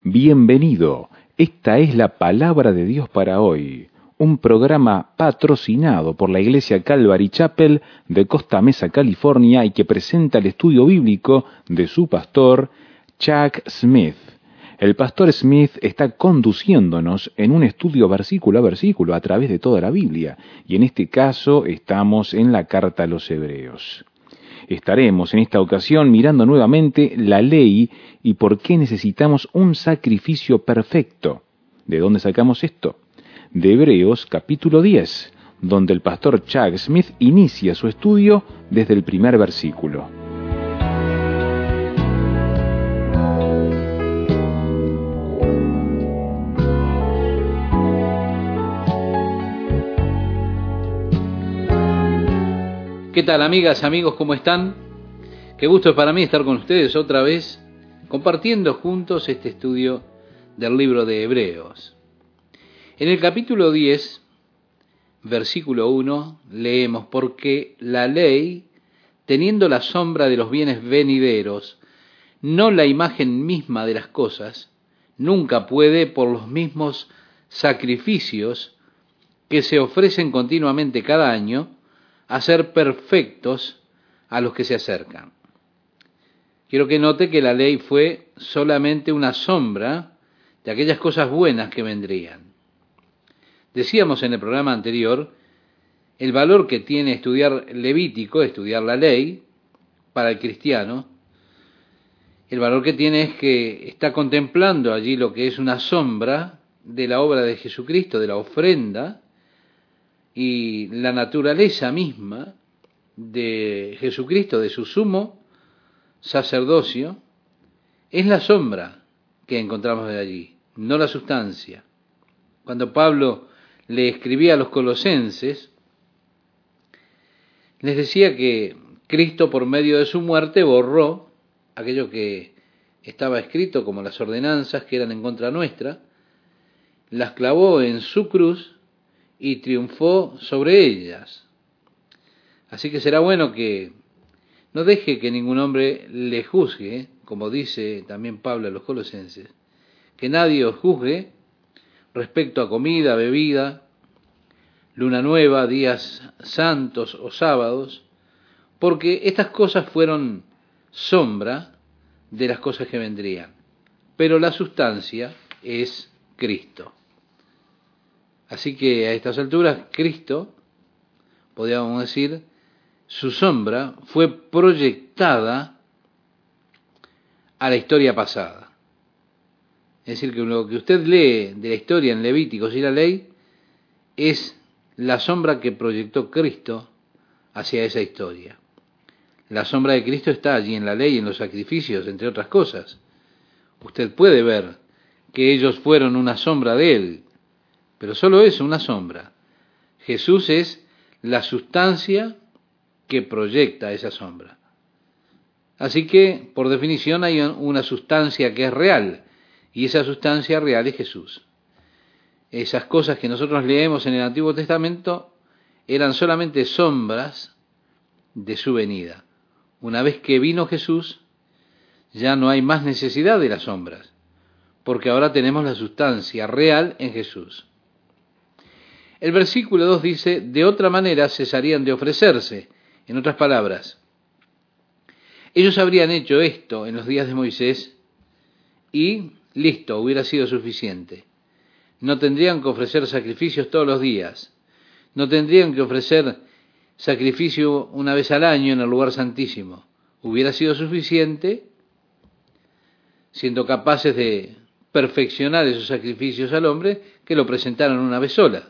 Bienvenido, esta es la palabra de Dios para hoy, un programa patrocinado por la Iglesia Calvary Chapel de Costa Mesa, California, y que presenta el estudio bíblico de su pastor, Chuck Smith. El pastor Smith está conduciéndonos en un estudio versículo a versículo a través de toda la Biblia, y en este caso estamos en la carta a los Hebreos. Estaremos en esta ocasión mirando nuevamente la ley y por qué necesitamos un sacrificio perfecto. ¿De dónde sacamos esto? De Hebreos capítulo 10, donde el pastor Chuck Smith inicia su estudio desde el primer versículo. ¿Qué tal, amigas, amigos? ¿Cómo están? Qué gusto es para mí estar con ustedes otra vez, compartiendo juntos este estudio del libro de Hebreos. En el capítulo 10, versículo 1, leemos: porque la ley, teniendo la sombra de los bienes venideros, no la imagen misma de las cosas, nunca puede, por los mismos sacrificios que se ofrecen continuamente cada año, hacer perfectos a los que se acercan. Quiero que note que la ley fue solamente una sombra de aquellas cosas buenas que vendrían. Decíamos en el programa anterior el valor que tiene estudiar Levítico, estudiar la ley, para el cristiano. El valor que tiene es que está contemplando allí lo que es una sombra de la obra de Jesucristo, de la ofrenda, y la naturaleza misma de Jesucristo, de su sumo sacerdocio, es la sombra que encontramos de allí, no la sustancia. Cuando Pablo le escribía a los colosenses, les decía que Cristo, por medio de su muerte, borró aquello que estaba escrito como las ordenanzas que eran en contra nuestra, las clavó en su cruz y triunfó sobre ellas. Así que será bueno que no deje que ningún hombre le juzgue, como dice también Pablo a los colosenses, que nadie os juzgue respecto a comida, bebida, luna nueva, días santos o sábados, porque estas cosas fueron sombra de las cosas que vendrían, pero la sustancia es Cristo. Así que a estas alturas Cristo, podríamos decir, su sombra fue proyectada a la historia pasada. Es decir, que lo que usted lee de la historia en Levíticos y la ley es la sombra que proyectó Cristo hacia esa historia. La sombra de Cristo está allí en la ley y en los sacrificios, entre otras cosas. Usted puede ver que ellos fueron una sombra de Él, pero solo es una sombra. Jesús es la sustancia que proyecta esa sombra. Así que, por definición, hay una sustancia que es real, y esa sustancia real es Jesús. Esas cosas que nosotros leemos en el Antiguo Testamento eran solamente sombras de su venida. Una vez que vino Jesús, ya no hay más necesidad de las sombras, porque ahora tenemos la sustancia real en Jesús. El versículo 2 dice: de otra manera cesarían de ofrecerse. En otras palabras, ellos habrían hecho esto en los días de Moisés y listo, hubiera sido suficiente. No tendrían que ofrecer sacrificios todos los días, no tendrían que ofrecer sacrificio una vez al año en el lugar santísimo. Hubiera sido suficiente, siendo capaces de perfeccionar esos sacrificios al hombre, que lo presentaran una vez sola.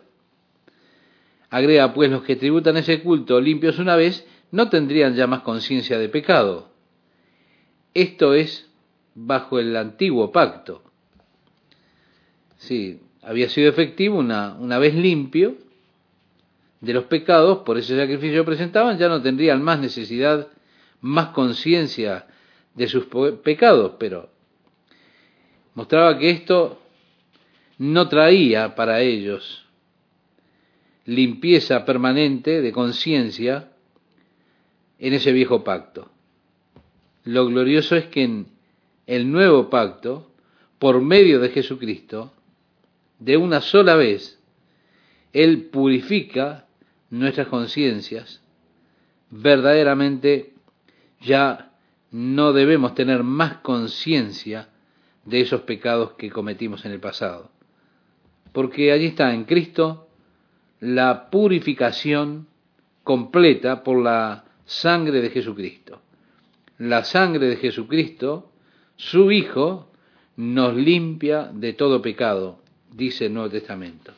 Agrega, pues, los que tributan ese culto limpios una vez, no tendrían ya más conciencia de pecado. Esto es bajo el antiguo pacto. Sí, había sido efectivo una vez limpio de los pecados, por ese sacrificio que presentaban, ya no tendrían más necesidad, más conciencia de sus pecados, pero mostraba que esto no traía para ellos limpieza permanente de conciencia en ese viejo pacto. Lo glorioso es que en el nuevo pacto por medio de Jesucristo, de una sola vez, Él purifica nuestras conciencias. Verdaderamente ya no debemos tener más conciencia de esos pecados que cometimos en el pasado. Porque allí está en Cristo la purificación completa por la sangre de Jesucristo. La sangre de Jesucristo, su Hijo, nos limpia de todo pecado, dice el Nuevo Testamento.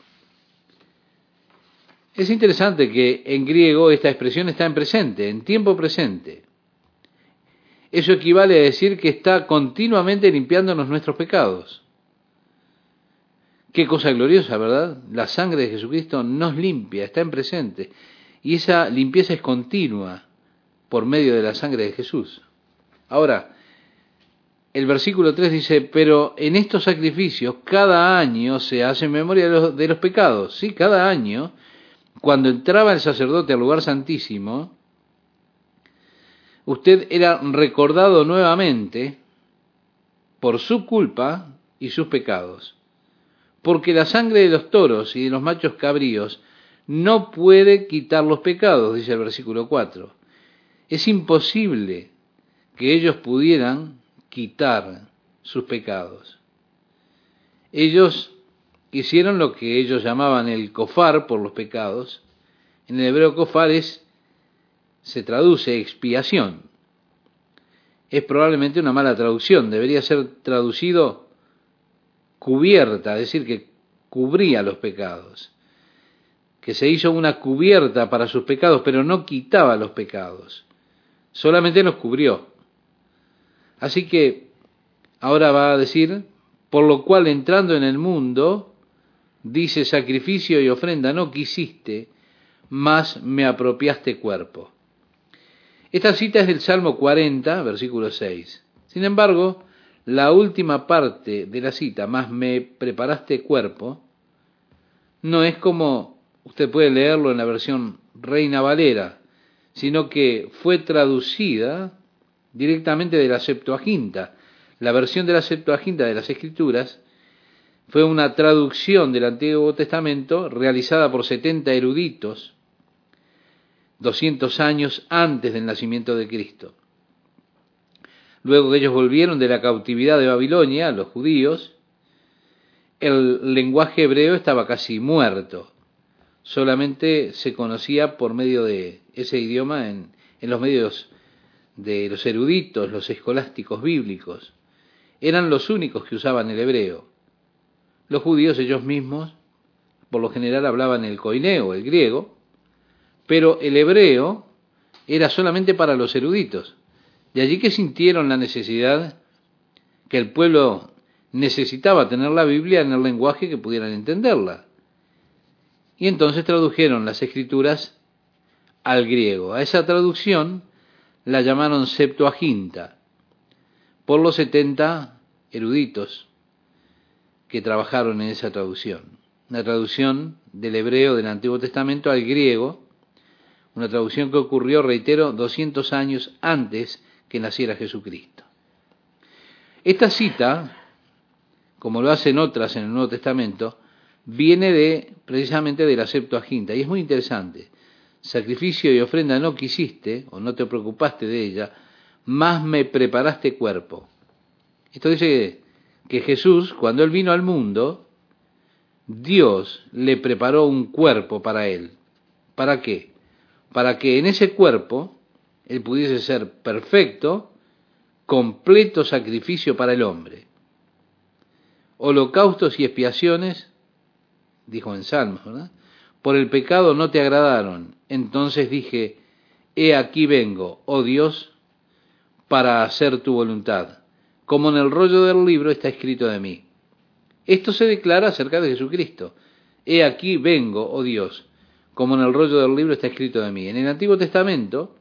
Es interesante que en griego esta expresión está en presente, en tiempo presente. Eso equivale a decir que está continuamente limpiándonos nuestros pecados. Qué cosa gloriosa, ¿verdad? La sangre de Jesucristo nos limpia, está en presente. Y esa limpieza es continua por medio de la sangre de Jesús. Ahora, el versículo 3 dice, pero en estos sacrificios cada año se hace memoria de los pecados. Sí, cada año, cuando entraba el sacerdote al lugar santísimo, usted era recordado nuevamente por su culpa y sus pecados. Porque la sangre de los toros y de los machos cabríos no puede quitar los pecados, dice el versículo 4. Es imposible que ellos pudieran quitar sus pecados. Ellos hicieron lo que ellos llamaban el kofar por los pecados. En el hebreo kofar se traduce expiación. Es probablemente una mala traducción, debería ser traducido cubierta, es decir, que cubría los pecados, que se hizo una cubierta para sus pecados, pero no quitaba los pecados, solamente los cubrió. Así que ahora va a decir, por lo cual entrando en el mundo, dice, sacrificio y ofrenda no quisiste, mas me apropiaste cuerpo. Esta cita es del Salmo 40, versículo 6. Sin embargo, la última parte de la cita, más me preparaste cuerpo, no es como usted puede leerlo en la versión Reina Valera, sino que fue traducida directamente de la Septuaginta. La versión de la Septuaginta de las Escrituras fue una traducción del Antiguo Testamento realizada por 70 eruditos 200 años antes del nacimiento de Cristo. Luego que ellos volvieron de la cautividad de Babilonia, los judíos, el lenguaje hebreo estaba casi muerto. Solamente se conocía por medio de ese idioma en los medios de los eruditos, los escolásticos bíblicos. Eran los únicos que usaban el hebreo. Los judíos ellos mismos, por lo general, hablaban el koineo, el griego, pero el hebreo era solamente para los eruditos. De allí que sintieron la necesidad que el pueblo necesitaba tener la Biblia en el lenguaje que pudieran entenderla. Y entonces tradujeron las Escrituras al griego. A esa traducción la llamaron Septuaginta, por los 70 eruditos que trabajaron en esa traducción. Una traducción del hebreo del Antiguo Testamento al griego, una traducción que ocurrió, reitero, 200 años antes que naciera Jesucristo. Esta cita, como lo hacen otras en el Nuevo Testamento, viene precisamente de la Septuaginta, y es muy interesante. Sacrificio y ofrenda no quisiste, o no te preocupaste de ella, mas me preparaste cuerpo. Esto dice que Jesús, cuando Él vino al mundo, Dios le preparó un cuerpo para Él. ¿Para qué? Para que en ese cuerpo Él pudiese ser perfecto, completo sacrificio para el hombre. Holocaustos y expiaciones, dijo en Salmos, ¿verdad? Por el pecado no te agradaron. Entonces dije, he aquí vengo, oh Dios, para hacer tu voluntad. Como en el rollo del libro está escrito de mí. Esto se declara acerca de Jesucristo. He aquí vengo, oh Dios, como en el rollo del libro está escrito de mí. En el Antiguo Testamento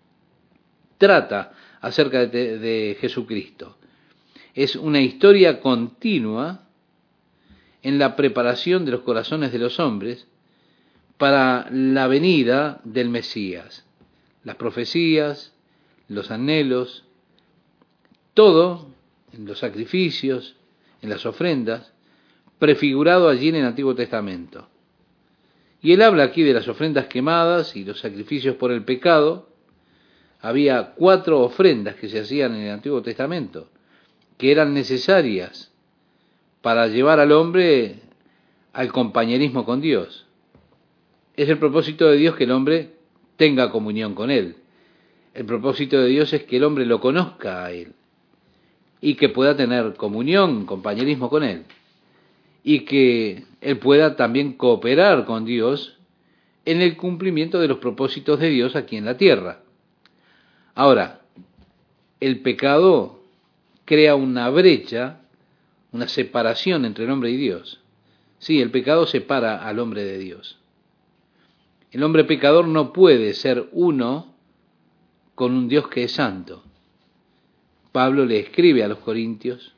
trata acerca de Jesucristo. Es una historia continua en la preparación de los corazones de los hombres para la venida del Mesías. Las profecías, los anhelos, todo en los sacrificios, en las ofrendas, prefigurado allí en el Antiguo Testamento. Y él habla aquí de las ofrendas quemadas y los sacrificios por el pecado. Había 4 ofrendas que se hacían en el Antiguo Testamento, que eran necesarias para llevar al hombre al compañerismo con Dios. Es el propósito de Dios que el hombre tenga comunión con Él. El propósito de Dios es que el hombre lo conozca a Él y que pueda tener comunión, compañerismo con Él, y que Él pueda también cooperar con Dios en el cumplimiento de los propósitos de Dios aquí en la tierra. Ahora, el pecado crea una brecha, una separación entre el hombre y Dios. Sí, el pecado separa al hombre de Dios. El hombre pecador no puede ser uno con un Dios que es santo. Pablo le escribe a los corintios.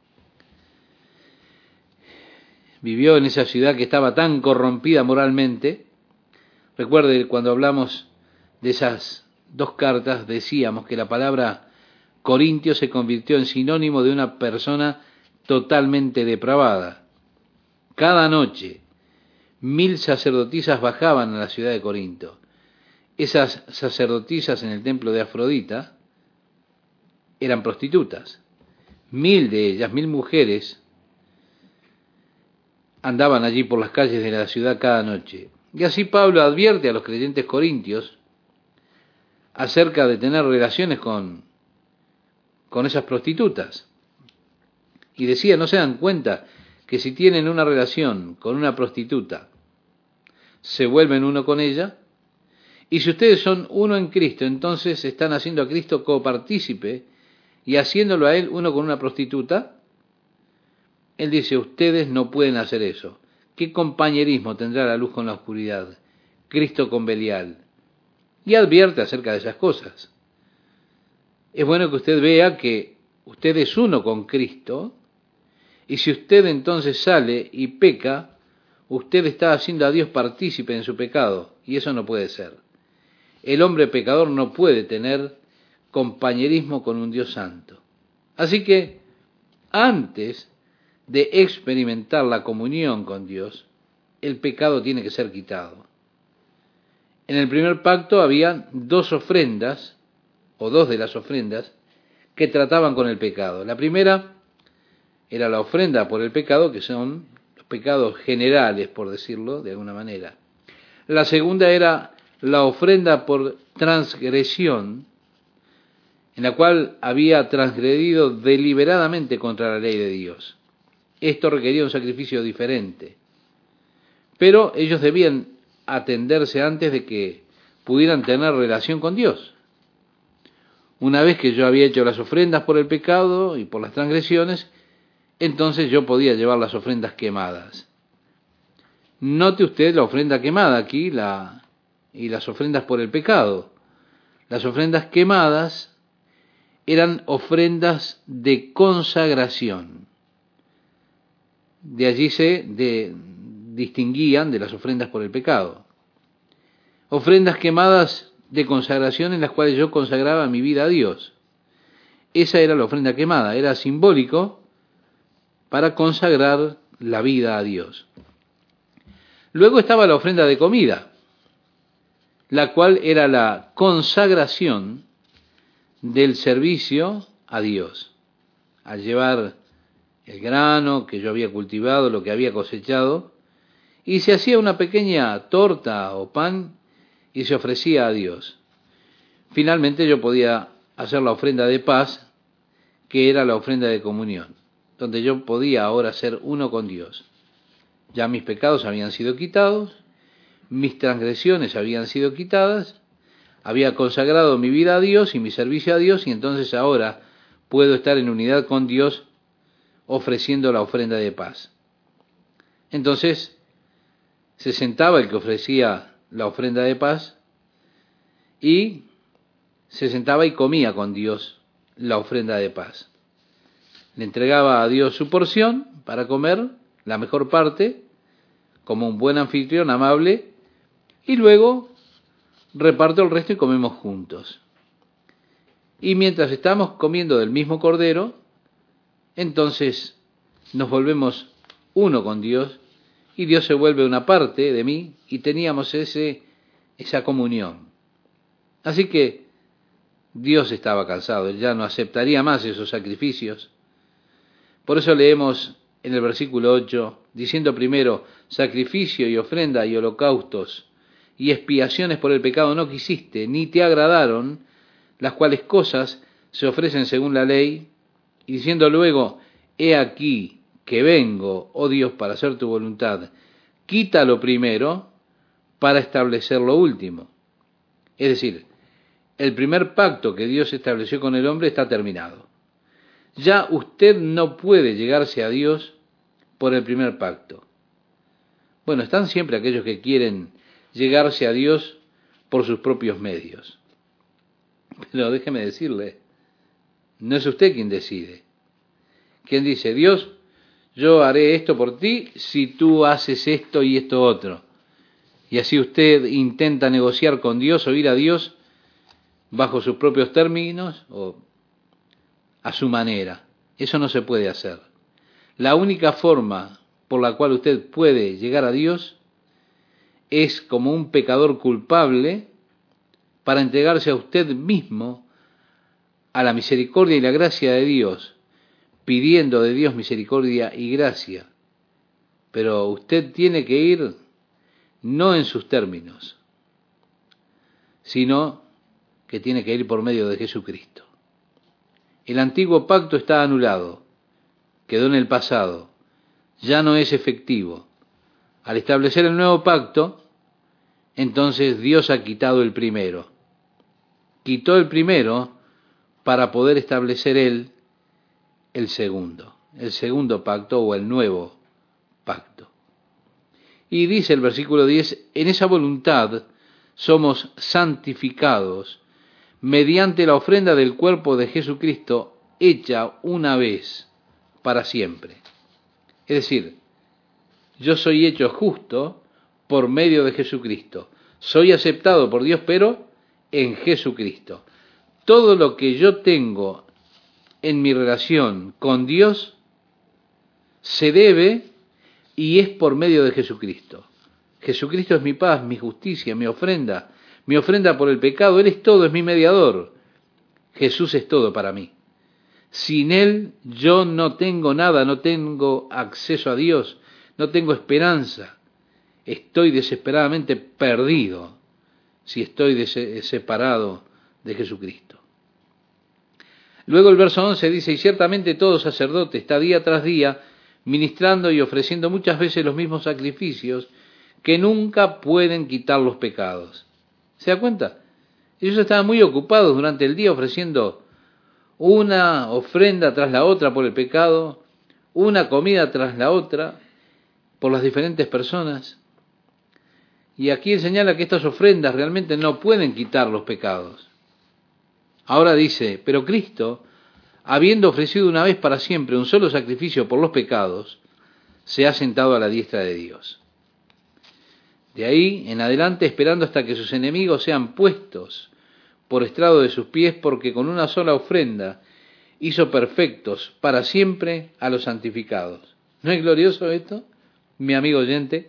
Vivió en esa ciudad que estaba tan corrompida moralmente. Recuerde, cuando hablamos de esas 2 cartas, decíamos que la palabra corintio se convirtió en sinónimo de una persona totalmente depravada. Cada noche 1000 sacerdotisas bajaban a la ciudad de Corinto. Esas sacerdotisas en el templo de Afrodita eran prostitutas. 1000 de ellas, 1000 mujeres, andaban allí por las calles de la ciudad cada noche. Y así Pablo advierte a los creyentes corintios acerca de tener relaciones con esas prostitutas. Y decía, ¿no se dan cuenta que si tienen una relación con una prostituta, se vuelven uno con ella? Y si ustedes son uno en Cristo, entonces están haciendo a Cristo copartícipe y haciéndolo a Él uno con una prostituta. Él dice, ustedes no pueden hacer eso. ¿Qué compañerismo tendrá la luz con la oscuridad? Cristo con Belial. Y advierte acerca de esas cosas. Es bueno que usted vea que usted es uno con Cristo, y si usted entonces sale y peca, usted está haciendo a Dios partícipe en su pecado, y eso no puede ser. El hombre pecador no puede tener compañerismo con un Dios santo. Así que, antes de experimentar la comunión con Dios, el pecado tiene que ser quitado. En el primer pacto había 2 ofrendas, o 2 de las ofrendas, que trataban con el pecado. La primera era la ofrenda por el pecado, que son los pecados generales, por decirlo de alguna manera. La segunda era la ofrenda por transgresión, en la cual había transgredido deliberadamente contra la ley de Dios. Esto requería un sacrificio diferente, pero ellos debían atenderse antes de que pudieran tener relación con Dios. Una vez que yo había hecho las ofrendas por el pecado y por las transgresiones, entonces yo podía llevar las ofrendas quemadas. Note usted la ofrenda quemada aquí y las ofrendas por el pecado. Las ofrendas quemadas eran ofrendas de consagración. De allí se distinguían de las ofrendas por el pecado. Ofrendas quemadas de consagración en las cuales yo consagraba mi vida a Dios. Esa era la ofrenda quemada, era simbólico para consagrar la vida a Dios. Luego estaba la ofrenda de comida, la cual era la consagración del servicio a Dios. Al llevar el grano que yo había cultivado, lo que había cosechado, y se hacía una pequeña torta o pan y se ofrecía a Dios. Finalmente yo podía hacer la ofrenda de paz, que era la ofrenda de comunión, donde yo podía ahora ser uno con Dios. Ya mis pecados habían sido quitados, mis transgresiones habían sido quitadas, había consagrado mi vida a Dios y mi servicio a Dios, y entonces ahora puedo estar en unidad con Dios ofreciendo la ofrenda de paz. Entonces se sentaba el que ofrecía la ofrenda de paz y se sentaba y comía con Dios la ofrenda de paz. Le entregaba a Dios su porción para comer, la mejor parte, como un buen anfitrión amable, y luego reparto el resto y comemos juntos. Y mientras estamos comiendo del mismo cordero, entonces nos volvemos uno con Dios y Dios se vuelve una parte de mí y teníamos esa comunión. Así que Dios estaba cansado, Él ya no aceptaría más esos sacrificios. Por eso leemos en el versículo 8, diciendo primero, sacrificio y ofrenda y holocaustos y expiaciones por el pecado no quisiste, ni te agradaron, las cuales cosas se ofrecen según la ley, y diciendo luego, he aquí que vengo, oh Dios, para hacer tu voluntad, quita lo primero para establecer lo último. Es decir, el primer pacto que Dios estableció con el hombre está terminado. Ya usted no puede llegarse a Dios por el primer pacto. Bueno, están siempre aquellos que quieren llegarse a Dios por sus propios medios. Pero déjeme decirle, no es usted quien decide. Quien dice, Dios, yo haré esto por ti si tú haces esto y esto otro. Y así usted intenta negociar con Dios o ir a Dios bajo sus propios términos o a su manera. Eso no se puede hacer. La única forma por la cual usted puede llegar a Dios es como un pecador culpable para entregarse a usted mismo a la misericordia y la gracia de Dios, pidiendo de Dios misericordia y gracia. Pero usted tiene que ir no en sus términos, sino que tiene que ir por medio de Jesucristo. El antiguo pacto está anulado, quedó en el pasado, ya no es efectivo. Al establecer el nuevo pacto, entonces Dios ha quitado el primero. Quitó el primero para poder establecer Él el segundo pacto o el nuevo pacto. Y dice el versículo 10, en esa voluntad somos santificados mediante la ofrenda del cuerpo de Jesucristo hecha una vez para siempre. Es decir, yo soy hecho justo por medio de Jesucristo. Soy aceptado por Dios, pero en Jesucristo. Todo lo que yo tengo en mi relación con Dios se debe y es por medio de Jesucristo. Jesucristo es mi paz, mi justicia, mi ofrenda por el pecado. Él es todo, es mi mediador. Jesús es todo para mí. Sin Él yo no tengo nada, no tengo acceso a Dios, no tengo esperanza. Estoy desesperadamente perdido si estoy separado de Jesucristo. Luego el verso 11 dice, y ciertamente todo sacerdote está día tras día ministrando y ofreciendo muchas veces los mismos sacrificios que nunca pueden quitar los pecados. ¿Se da cuenta? Ellos estaban muy ocupados durante el día ofreciendo una ofrenda tras la otra por el pecado, una comida tras la otra por las diferentes personas. Y aquí él señala que estas ofrendas realmente no pueden quitar los pecados. Ahora dice, pero Cristo, habiendo ofrecido una vez para siempre un solo sacrificio por los pecados, se ha sentado a la diestra de Dios. De ahí en adelante esperando hasta que sus enemigos sean puestos por estrado de sus pies, porque con una sola ofrenda hizo perfectos para siempre a los santificados. ¿No es glorioso esto, mi amigo oyente?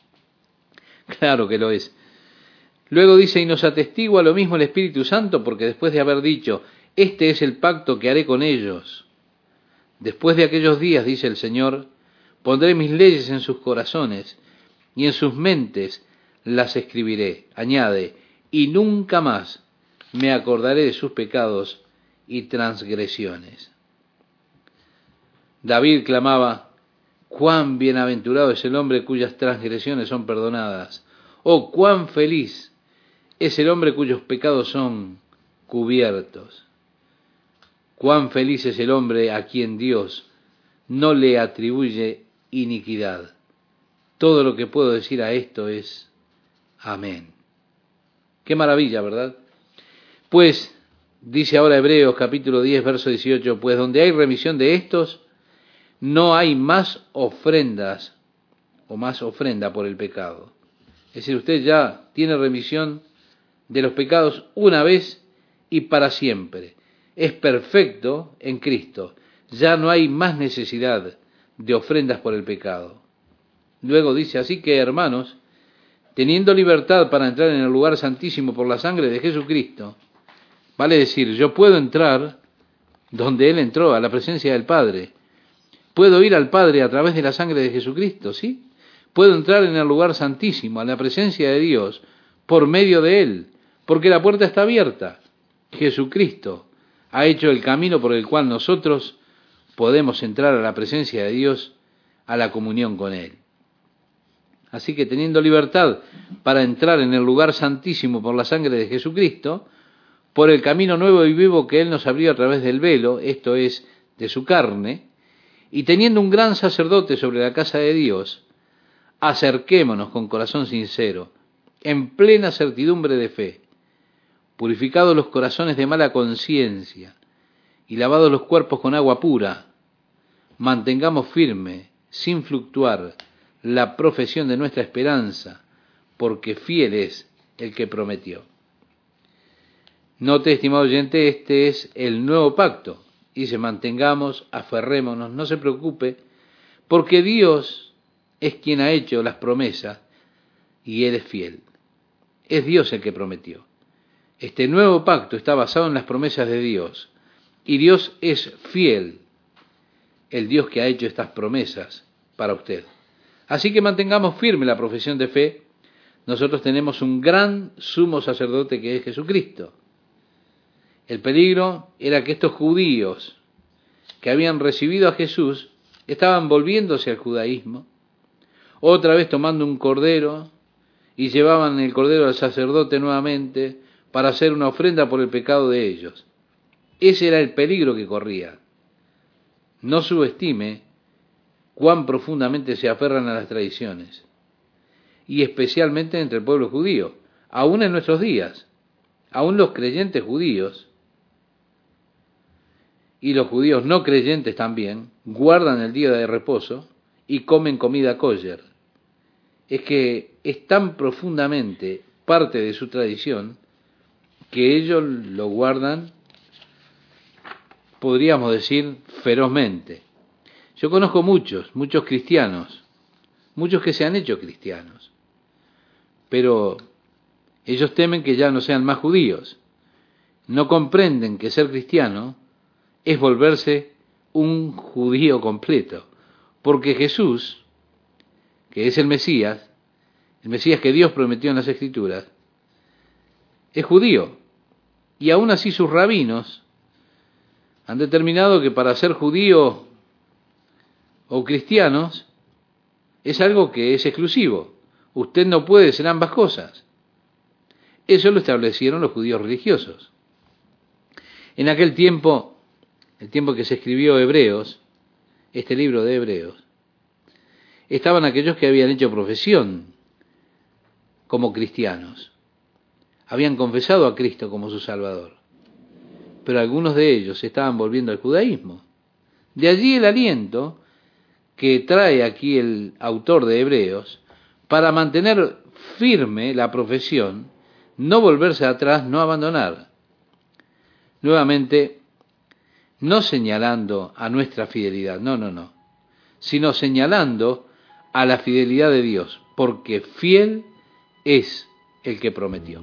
Claro que lo es. Luego dice, y nos atestigua lo mismo el Espíritu Santo, porque después de haber dicho, este es el pacto que haré con ellos. Después de aquellos días, dice el Señor, pondré mis leyes en sus corazones, y en sus mentes las escribiré. Añade, y nunca más me acordaré de sus pecados y transgresiones. David clamaba, cuán bienaventurado es el hombre cuyas transgresiones son perdonadas. Oh, cuán feliz es el hombre cuyos pecados son cubiertos. Cuán feliz es el hombre a quien Dios no le atribuye iniquidad. Todo lo que puedo decir a esto es amén. Qué maravilla, ¿verdad? Pues, dice ahora Hebreos capítulo 10, verso 18, pues donde hay remisión de estos, no hay más ofrendas o más ofrenda por el pecado. Es decir, usted ya tiene remisión de los pecados una vez y para siempre. Es perfecto en Cristo. Ya no hay más necesidad de ofrendas por el pecado. Luego dice, así que hermanos, teniendo libertad para entrar en el lugar santísimo por la sangre de Jesucristo, vale decir, yo puedo entrar donde Él entró, a la presencia del Padre. Puedo ir al Padre a través de la sangre de Jesucristo, ¿sí? Puedo entrar en el lugar santísimo, a la presencia de Dios, por medio de Él, porque la puerta está abierta. Jesucristo ha hecho el camino por el cual nosotros podemos entrar a la presencia de Dios, a la comunión con Él. Así que teniendo libertad para entrar en el lugar santísimo por la sangre de Jesucristo, por el camino nuevo y vivo que Él nos abrió a través del velo, esto es, de su carne, y teniendo un gran sacerdote sobre la casa de Dios, acerquémonos con corazón sincero, en plena certidumbre de fe, purificados los corazones de mala conciencia y lavados los cuerpos con agua pura, mantengamos firme, sin fluctuar, la profesión de nuestra esperanza, porque fiel es el que prometió. Note, estimado oyente, este es el nuevo pacto. Dice, mantengamos, aferrémonos, no se preocupe, porque Dios es quien ha hecho las promesas y Él es fiel. Es Dios el que prometió. Este nuevo pacto está basado en las promesas de Dios, y Dios es fiel, el Dios que ha hecho estas promesas para usted. Así que mantengamos firme la profesión de fe. Nosotros tenemos un gran sumo sacerdote que es Jesucristo. El peligro era que estos judíos que habían recibido a Jesús estaban volviéndose al judaísmo, otra vez tomando un cordero, y llevaban el cordero al sacerdote nuevamente para hacer una ofrenda por el pecado de ellos. Ese era el peligro que corría. No subestime cuán profundamente se aferran a las tradiciones, y especialmente entre el pueblo judío, aún en nuestros días, aún los creyentes judíos, y los judíos no creyentes también, guardan el día de reposo y comen comida kosher. Es que es tan profundamente parte de su tradición que ellos lo guardan, podríamos decir, ferozmente. Yo conozco muchos cristianos, muchos que se han hecho cristianos, pero ellos temen que ya no sean más judíos. No comprenden que ser cristiano es volverse un judío completo, porque Jesús, que es el Mesías que Dios prometió en las Escrituras, es judío, y aún así sus rabinos han determinado que para ser judío o cristianos es algo que es exclusivo. Usted no puede ser ambas cosas. Eso lo establecieron los judíos religiosos. En aquel tiempo, el tiempo que se escribió Hebreos, este libro de Hebreos, estaban aquellos que habían hecho profesión como cristianos. Habían confesado a Cristo como su Salvador. Pero algunos de ellos se estaban volviendo al judaísmo. De allí el aliento que trae aquí el autor de Hebreos para mantener firme la profesión, no volverse atrás, no abandonar. Nuevamente, no señalando a nuestra fidelidad, no, sino señalando a la fidelidad de Dios, porque fiel es el que prometió.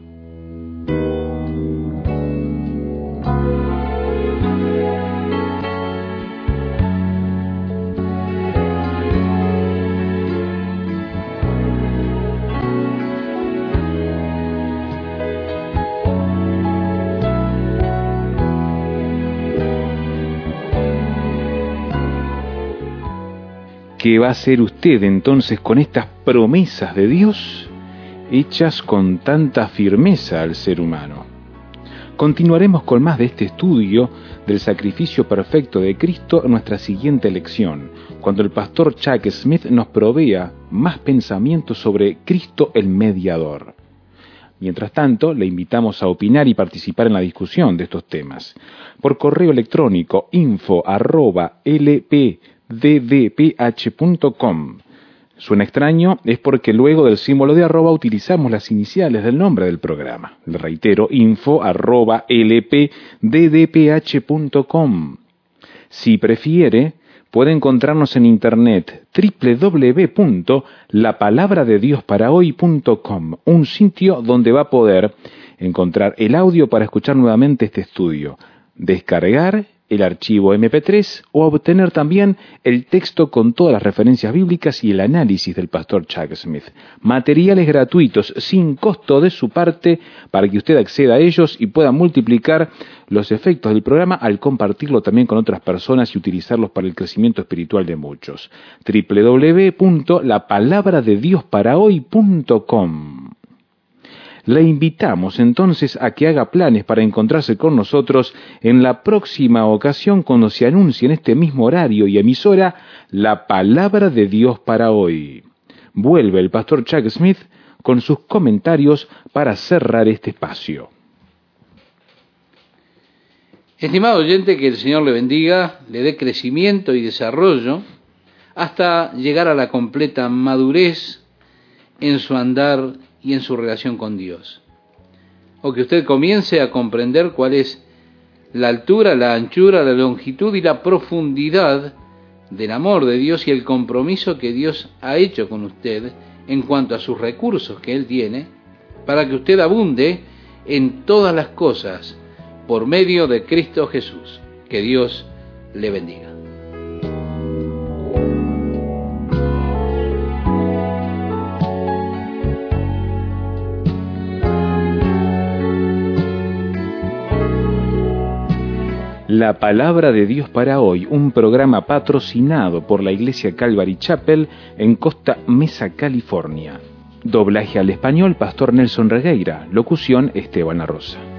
¿Qué va a hacer usted entonces con estas promesas de Dios hechas con tanta firmeza al ser humano? Continuaremos con más de este estudio del sacrificio perfecto de Cristo en nuestra siguiente lección, cuando el pastor Chuck Smith nos provea más pensamientos sobre Cristo el Mediador. Mientras tanto, le invitamos a opinar y participar en la discusión de estos temas. Por correo electrónico info@lpddph.com. Suena extraño, es porque luego del símbolo de arroba utilizamos las iniciales del nombre del programa. Le reitero, info@lpddph.com. Si prefiere, puede encontrarnos en internet www.lapalabradediosparahoy.com, un sitio donde va a poder encontrar el audio para escuchar nuevamente este estudio, descargar el archivo MP3 o obtener también el texto con todas las referencias bíblicas y el análisis del pastor Chuck Smith. Materiales gratuitos, sin costo de su parte, para que usted acceda a ellos y pueda multiplicar los efectos del programa al compartirlo también con otras personas y utilizarlos para el crecimiento espiritual de muchos. www.lapalabradediosparahoy.com. Le invitamos entonces a que haga planes para encontrarse con nosotros en la próxima ocasión cuando se anuncie en este mismo horario y emisora la Palabra de Dios para hoy. Vuelve el pastor Chuck Smith con sus comentarios para cerrar este espacio. Estimado oyente, que el Señor le bendiga, le dé crecimiento y desarrollo hasta llegar a la completa madurez en su andar y en su relación con Dios. O que usted comience a comprender cuál es la altura, la anchura, la longitud y la profundidad del amor de Dios y el compromiso que Dios ha hecho con usted en cuanto a sus recursos que Él tiene, para que usted abunde en todas las cosas por medio de Cristo Jesús. Que Dios le bendiga. La Palabra de Dios para hoy, un programa patrocinado por la Iglesia Calvary Chapel en Costa Mesa, California. Doblaje al español, Pastor Nelson Regueira. Locución, Esteban Arroza.